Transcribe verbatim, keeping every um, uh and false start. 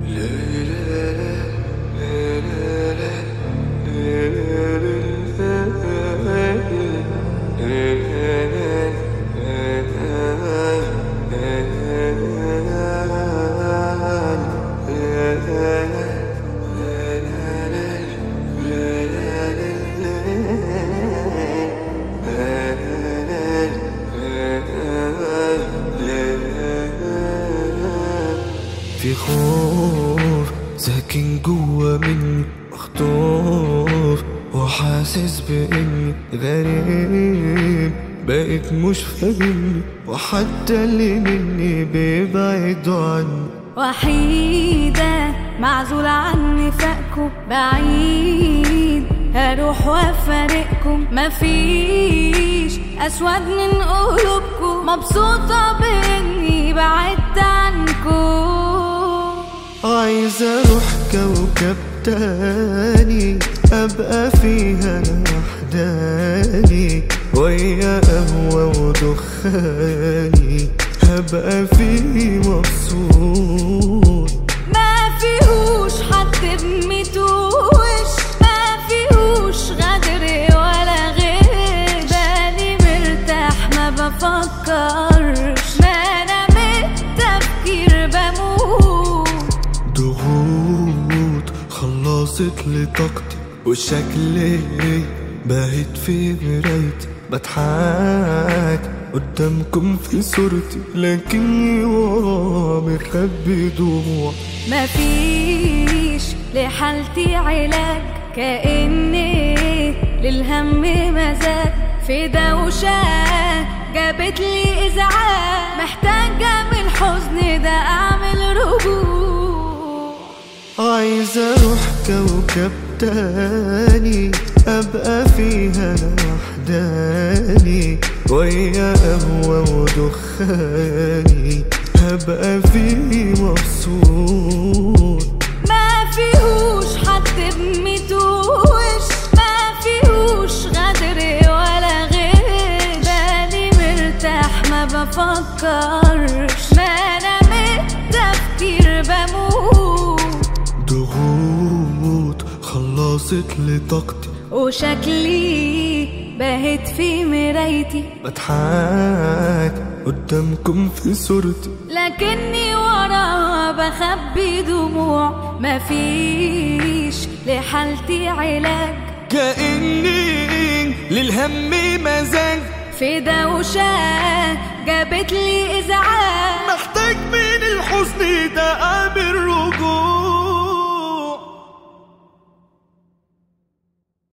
في خوف ساكن جوا مني، مخطوف وحاسس بإني غريب، بقيت مش فاهمني وحتى اللي مني بيبعدوا عني. وحيدة معزولة عني فاقكم بعيد، هروح وافارقكم مفيش أسود من قلوبكم، مبسوطة بإني بعدت عنكم. عايزة اروح كوكب تاني ابقى فيها وحداني، ويا قهوة ودخاني هبقى فيه مبسوط. ما فيهوش حد بميتوش، ما فيهوش غدر ولا غش، بالي مرتاح ما بفكرش، ما انا من التفكير بموت. ضغوط خلصت لي طاقتي وشكلي بقيت في مرايتي، بضحك قدامكم في صورتي لكني ورا مخبي دموع. مفيش لحالتي علاج، كأني للهم مزاج، في دوشة جابت لي إزعاج، محتاجة من الحزن ده أعمل رجوع. عايزة اروح كوكب تاني ابقى فيها وحداني، ويا قهوة ودخاني هبقى فيه مبسوط. ما فيهوش حد بميتوش، ما فيهوش غدر ولا غش، بالي مرتاح ما بفكرش، ما انا من التفكير بموت. ضغوط خلصت لي طاقتي وشكلي بهت في مرايتي، بضحك قدامكم في صورتي لكني وراها بخبي دموع. مفيش لحالتي علاج، كأني للهم مزاج، في دوشة جابت لي إزعاج، محتاج من الحزن ده أعمل